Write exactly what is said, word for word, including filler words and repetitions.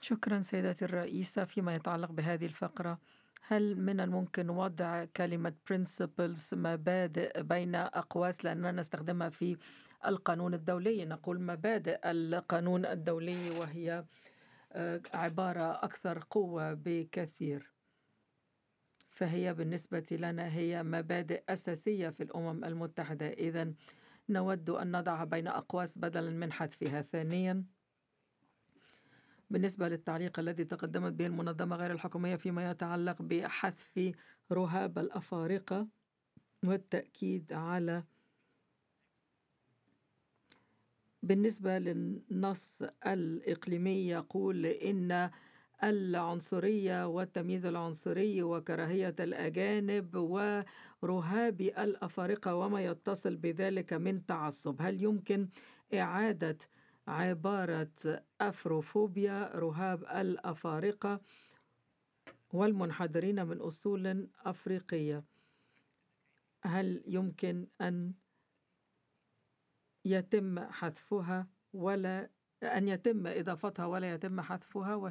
شكرا سيدتي الرئيسة. فيما يتعلق بهذه الفقرة، هل من الممكن وضع كلمة principles مبادئ بين أقواس، لأننا نستخدمها في القانون الدولي؟ نقول مبادئ القانون الدولي، وهي آه، عبارة أكثر قوة بكثير، فهي بالنسبة لنا هي مبادئ أساسية في الأمم المتحدة. إذن نود أن نضعها بين أقواس بدلا من حذفها. ثانيا، بالنسبة للتعليق الذي تقدمت به المنظمة غير الحكومية فيما يتعلق بحذف رهاب الأفارقة، والتأكيد على بالنسبة للنص الإقليمي يقول إن العنصرية والتمييز العنصري وكراهية الأجانب ورهاب الأفارقة وما يتصل بذلك من تعصب. هل يمكن إعادة عبارة أفروفوبيا، رهاب الأفارقة والمنحدرين من أصول أفريقية؟ هل يمكن أن يتم حذفها ولا أن يتم إضافتها ولا يتم حذفها؟